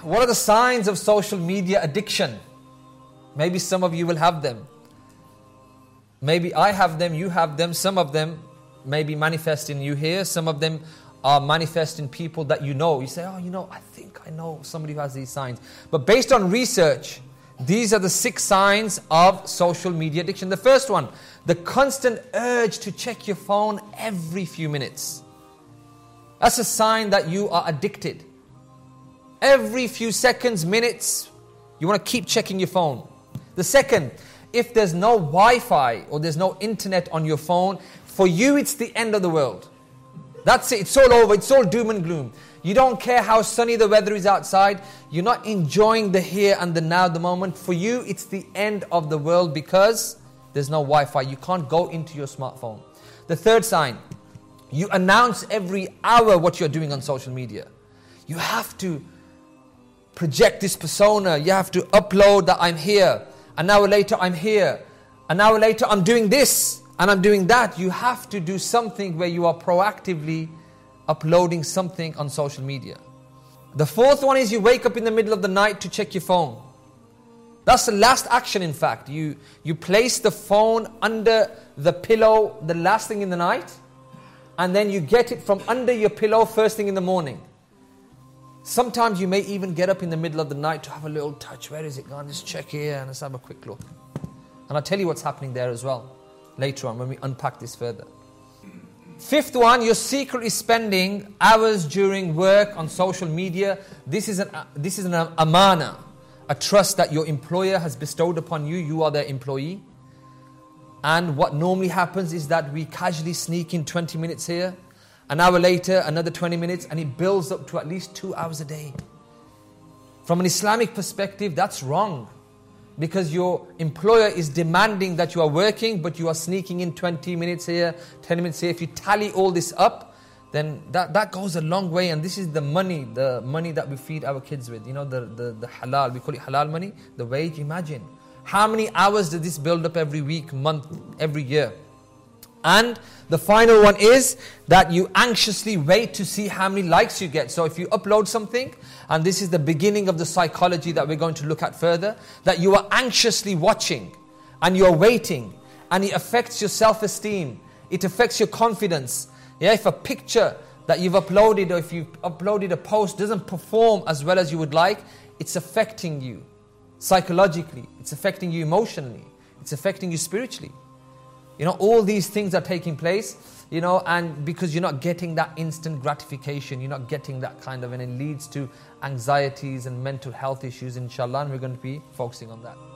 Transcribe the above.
What are the signs of social media addiction? Maybe some of you will have them. Maybe I have them, you have them. Some of them may be manifesting you here. Some of them are manifesting people that you know. You say, oh, I think I know somebody who has these signs. But based on research, these are the 6 signs of social media addiction. The first one, the constant urge to check your phone every few minutes. That's a sign that you are addicted. Every few seconds, minutes, you want to keep checking your phone. The second, if there's no Wi-Fi or there's no internet on your phone, for you it's the end of the world. That's it, it's all over, it's all doom and gloom. You don't care how sunny the weather is outside. You're not enjoying the here and the now, the moment. For you, it's the end of the world because there's no Wi-Fi. You can't go into your smartphone. The third sign, you announce every hour what you're doing on social media. You have to project this persona. You have to upload that I'm here. An hour later, I'm here. An hour later, I'm doing this and I'm doing that. You have to do something where you are proactively uploading something on social media. The fourth one is you wake up in the middle of the night to check your phone. That's the last action, in fact. You place the phone under the pillow the last thing in the night, and then you get it from under your pillow first thing in the morning. Sometimes you may even get up in the middle of the night to have a little touch. Where is it gone? Let's check here and let's have a quick look. And I'll tell you what's happening there as well later on when we unpack this further. Fifth one, you're secretly spending hours during work on social media. This is an amana, a trust that your employer has bestowed upon you. You are their employee. And what normally happens is that we casually sneak in 20 minutes here, an hour later, another 20 minutes, and it builds up to at least 2 hours a day. From an Islamic perspective, that's wrong. Because your employer is demanding that you are working, but you are sneaking in 20 minutes here, 10 minutes here. If you tally all this up, then that goes a long way. And this is the money that we feed our kids with. You know, the halal, we call it halal money, the wage. Imagine. How many hours does this build up every week, month, every year? And the final one is that you anxiously wait to see how many likes you get. So if you upload something, and this is the beginning of the psychology that we're going to look at further, that you are anxiously watching and you're waiting, and it affects your self-esteem. It affects your confidence. Yeah, if a picture that you've uploaded or if you've uploaded a post doesn't perform as well as you would like, it's affecting you psychologically. It's affecting you emotionally. It's affecting you spiritually. You know, all these things are taking place, you know, and because you're not getting that instant gratification, you're not getting that kind of, and it leads to anxieties and mental health issues, inshallah, and we're going to be focusing on that.